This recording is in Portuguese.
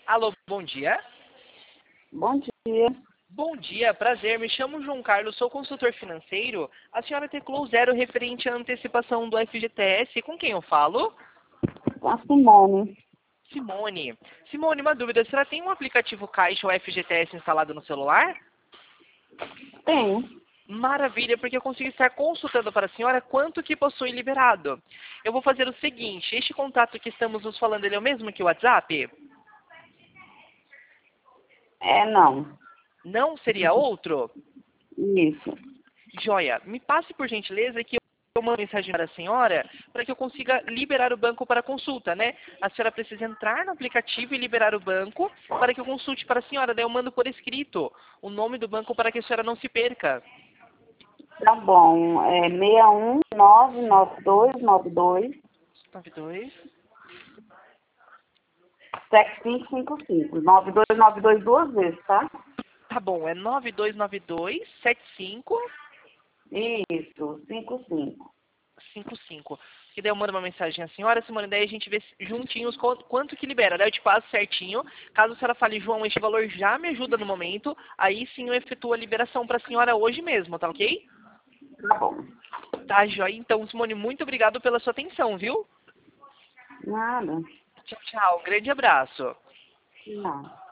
Alô, bom dia. Bom dia. Bom dia, prazer. Me chamo João Carlos, sou consultor financeiro. A senhora teclou zero referente à antecipação do FGTS. Com quem eu falo? Com a Simone. Simone. Simone, uma dúvida. A senhora tem um aplicativo Caixa ou FGTS instalado no celular? Tenho. Maravilha, porque eu consigo estar consultando para a senhora quanto que possui liberado. Eu vou fazer o seguinte, este contato que estamos nos falando, ele é o mesmo que o WhatsApp? Não. Não seria outro? Isso. Joia, me passe por gentileza que eu mando mensagem para a senhora para que eu consiga liberar o banco para consulta, né? A senhora precisa entrar no aplicativo e liberar o banco para que eu consulte para a senhora. Daí eu mando por escrito o nome do banco para que a senhora não se perca. Tá bom. 6199292 92. 7555. 9292 duas vezes, tá? Tá bom, é 92927555. Isso, 55. Que daí eu mando uma mensagem à senhora, Simone, daí a gente vê juntinhos quanto que libera. Daí eu te passo certinho. Caso a senhora fale, João, este valor já me ajuda no momento, aí sim eu efetuo a liberação para a senhora hoje mesmo, tá ok? Tá bom. Tá, joia. Então, Simone, muito obrigado pela sua atenção, viu? Nada. Tchau, tchau. Um grande abraço. Não.